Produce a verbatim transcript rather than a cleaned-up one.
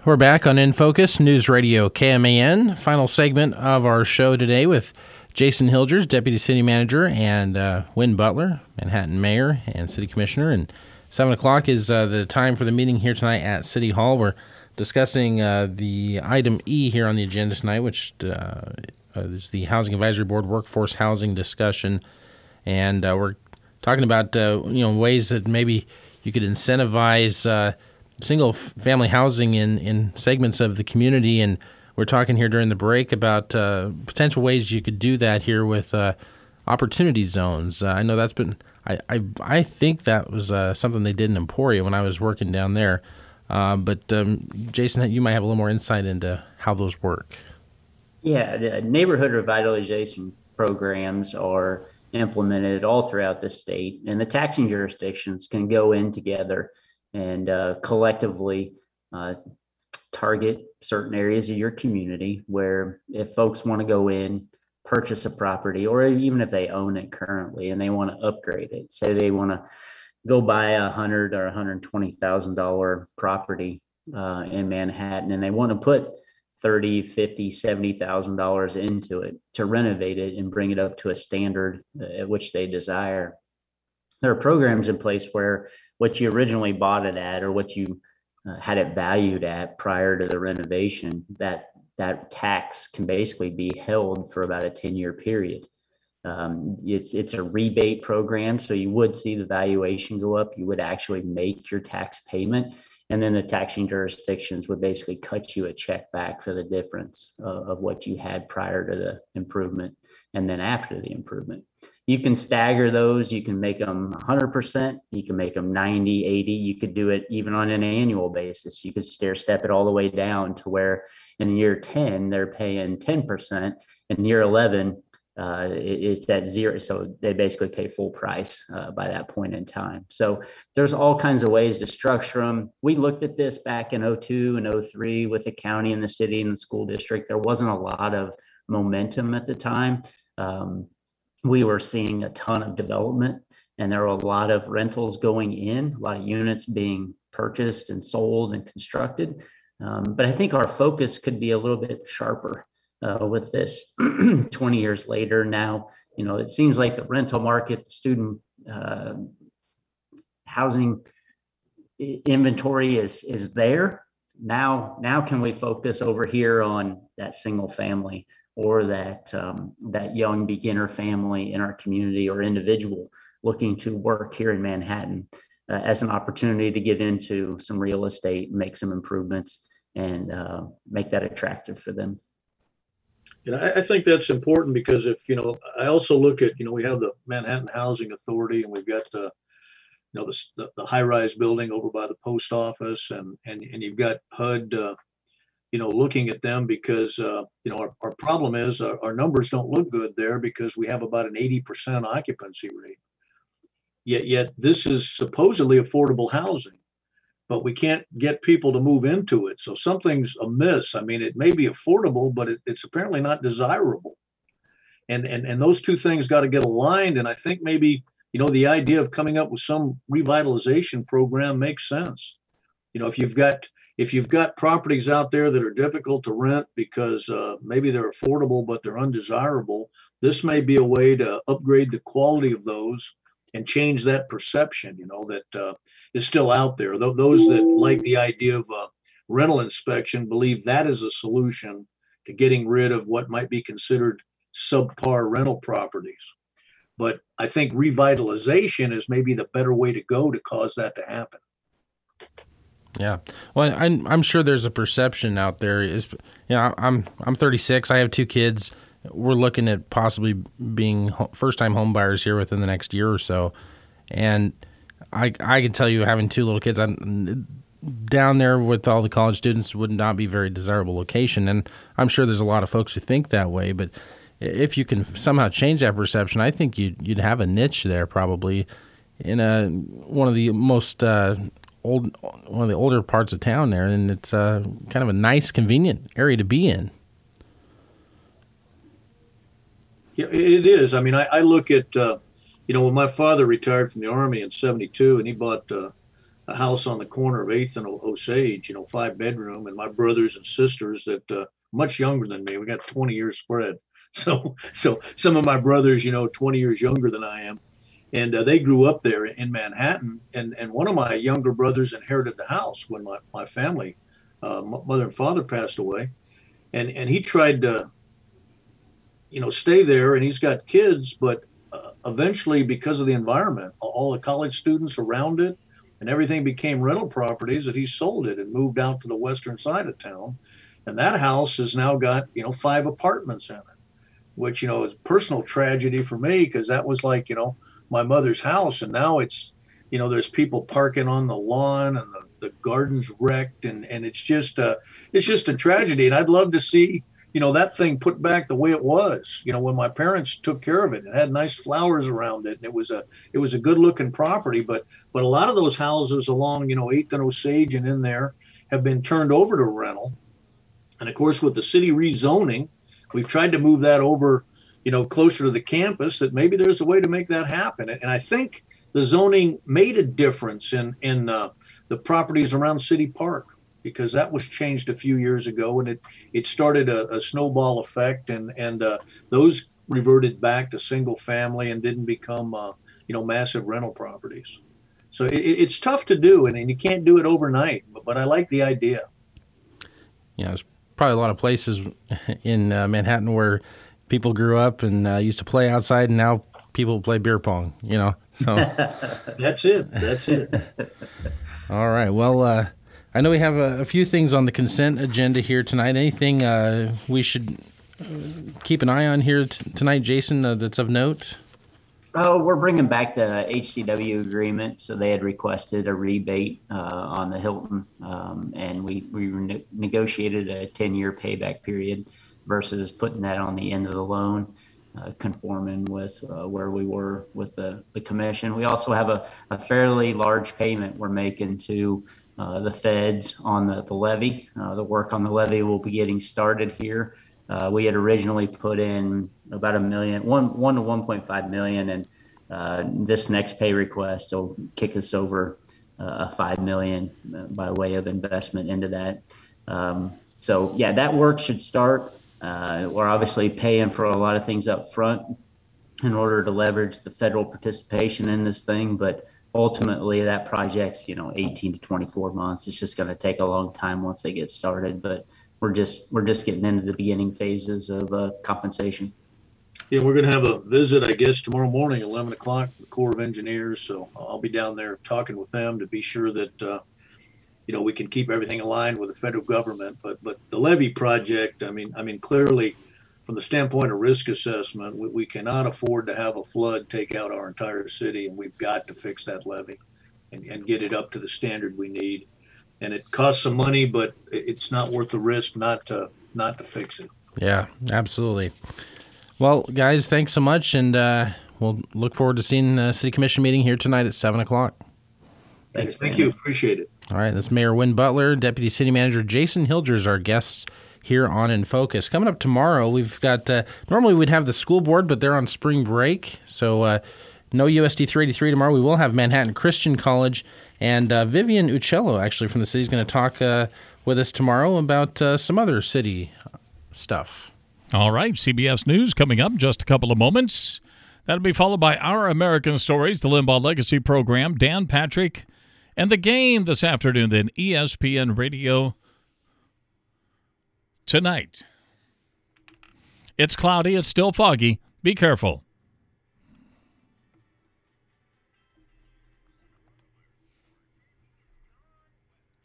We're back on In Focus, News Radio K M A N. Final segment of our show today with Jason Hilgers, Deputy City Manager, and uh, Wynn Butler, Manhattan Mayor and City Commissioner. And seven o'clock is uh, the time for the meeting here tonight at City Hall. We're discussing uh, the item E here on the agenda tonight, which uh, is the Housing Advisory Board Workforce Housing discussion. And uh, we're talking about uh, you know ways that maybe you could incentivize uh, single-family housing in, in segments of the community, and we're talking here during the break about uh, potential ways you could do that here with uh, opportunity zones. Uh, I know that's been I, I, I think that was uh, something they did in Emporia when I was working down there. Uh, but um, Jason, you might have a little more insight into how those work. Yeah, the neighborhood revitalization programs are implemented all throughout the state, and the taxing jurisdictions can go in together and uh, collectively uh, target certain areas of your community where if folks want to go in, purchase a property, or even if they own it currently and they want to upgrade it, say they want to go buy a hundred or one hundred twenty thousand dollar property uh, in Manhattan, and they want to put thirty, fifty, seventy thousand dollars into it to renovate it and bring it up to a standard at which they desire. There are programs in place where what you originally bought it at, or what you uh, had it valued at prior to the renovation, that that tax can basically be held for about a ten year period. Um, it's it's a rebate program, so you would see the valuation go up. You would actually make your tax payment, and then the taxing jurisdictions would basically cut you a check back for the difference uh, of what you had prior to the improvement and then after the improvement. You can stagger those. You can make them one hundred percent. You can make them ninety, eighty. You could do it even on an annual basis. You could stair step it all the way down to where in year ten, they're paying ten percent. In year eleven, uh, it, it's at zero. So they basically pay full price uh, by that point in time. So there's all kinds of ways to structure them. We looked at this back in oh two and oh three with the county and the city and the school district. There wasn't a lot of momentum at the time. Um, we were seeing a ton of development, and there were a lot of rentals going in, a lot of units being purchased and sold and constructed. Um, but I think our focus could be a little bit sharper uh, with this twenty years later. Now, you know, it seems like the rental market, the student uh, housing inventory is is there. Now, now can we focus over here on that single family, or that um, that young beginner family in our community, or individual looking to work here in Manhattan uh, as an opportunity to get into some real estate, make some improvements, and uh, make that attractive for them. You know, I, I think that's important because if, you know, I also look at, you know, we have the Manhattan Housing Authority, and we've got the, you know, the, the high-rise building over by the post office, and and and you've got H U D, uh, you know, looking at them because, uh, you know, our, our problem is our, our numbers don't look good there because we have about an eighty percent occupancy rate. Yet, yet this is supposedly affordable housing, but we can't get people to move into it. So something's amiss. I mean, it may be affordable, but it, it's apparently not desirable. And, and, and those two things got to get aligned. And I think maybe, you know, the idea of coming up with some revitalization program makes sense. You know, if you've got if you've got properties out there that are difficult to rent because uh, maybe they're affordable, but they're undesirable, this may be a way to upgrade the quality of those and change that perception, you know, that uh, is still out there. Th- those that like the idea of uh, rental inspection believe that is a solution to getting rid of what might be considered subpar rental properties. But I think revitalization is maybe the better way to go to cause that to happen. Yeah, well, I'm I'm sure there's a perception out there. Is you know, I'm I'm thirty-six. I have two kids. We're looking at possibly being first-time home buyers here within the next year or so, and I I can tell you, having two little kids, I'm down there with all the college students would not be a very desirable location, and I'm sure there's a lot of folks who think that way. But if you can somehow change that perception, I think you'd you'd have a niche there probably in a one of the most uh, old one of the older parts of town there, and it's uh, kind of a nice, convenient area to be in. Yeah, it is. I mean, I, I look at, uh, you know, when my father retired from the Army in seventy-two, and he bought uh, a house on the corner of eighth and Osage, you know, five bedroom, and my brothers and sisters that uh, much younger than me. We got twenty years spread. So, so some of my brothers, you know, twenty years younger than I am, and uh, they grew up there in Manhattan. And and one of my younger brothers inherited the house when my my family, uh, mother and father passed away, and and he tried to, you know, stay there, and he's got kids, but uh, eventually, because of the environment, all the college students around it, and everything became rental properties, that he sold it and moved out to the western side of town, and that house has now got, you know, five apartments in it. Which, you know, is personal tragedy for me, because that was like, you know, my mother's house. And now it's, you know, there's people parking on the lawn, and the, the garden's wrecked. And, and it's just, uh, it's just a tragedy. And I'd love to see, you know, that thing put back the way it was, you know, when my parents took care of it. It had nice flowers around it. And it was a, it was a good looking property. But, but a lot of those houses along, you know, eighth and Osage and in there have been turned over to rental. And of course, with the city rezoning, we've tried to move that over, you know, closer to the campus, that maybe there's a way to make that happen. And I think the zoning made a difference in, in uh, the properties around City Park, because that was changed a few years ago, and it, it started a, a snowball effect, and, and uh, those reverted back to single family and didn't become, uh, you know, massive rental properties. So it, it's tough to do, and, and you can't do it overnight, but, but I like the idea. Yeah, there's probably a lot of places in uh, Manhattan where people grew up and uh, used to play outside, and now people play beer pong, you know, so. That's it. That's it. All right. Well, uh, I know we have a, a few things on the consent agenda here tonight. Anything uh, we should keep an eye on here t- tonight, Jason, uh, that's of note? Oh, we're bringing back the H C W agreement. So they had requested a rebate uh, on the Hilton, um, and we, we ne- negotiated a ten-year payback period versus putting that on the end of the loan, uh, conforming with uh, where we were with the, the commission. We also have a, a fairly large payment we're making to uh, the feds on the, the levy. Uh, the work on the levy will be getting started here. Uh, we had originally put in about a million, one, one to one point five million, and uh, this next pay request will kick us over uh, a five million by way of investment into that. Um, so yeah, that work should start. Uh, we're obviously paying for a lot of things up front in order to leverage the federal participation in this thing, but ultimately that project's, you know, eighteen to twenty-four months. It's just going to take a long time once they get started, but we're just we're just getting into the beginning phases of uh, compensation. Yeah, we're going to have a visit, I guess, tomorrow morning, eleven o'clock, the Corps of Engineers. So I'll be down there talking with them to be sure that, uh, you know, we can keep everything aligned with the federal government. But but the levee project, I mean, I mean, clearly, from the standpoint of risk assessment, we, we cannot afford to have a flood take out our entire city, and we've got to fix that levee and, and get it up to the standard we need. And it costs some money, but it's not worth the risk not to not to fix it. Yeah, absolutely. Well, guys, thanks so much, and uh, we'll look forward to seeing the City Commission meeting here tonight at seven o'clock. Thanks, Thank you. Appreciate it. All right, that's Mayor Win Butler, Deputy City Manager Jason Hilgers, our guests here on In Focus. Coming up tomorrow, we've got, uh, normally we'd have the school board, but they're on spring break, so uh, no U S D three eighty-three tomorrow. We will have Manhattan Christian College. And uh, Vivian Uccello, actually, from the city, is going to talk uh, with us tomorrow about uh, some other city stuff. All right, C B S News coming up in just a couple of moments. That'll be followed by Our American Stories, the Limbaugh Legacy Program, Dan Patrick, and The Game this afternoon, then E S P N Radio tonight. It's cloudy. It's still foggy. Be careful.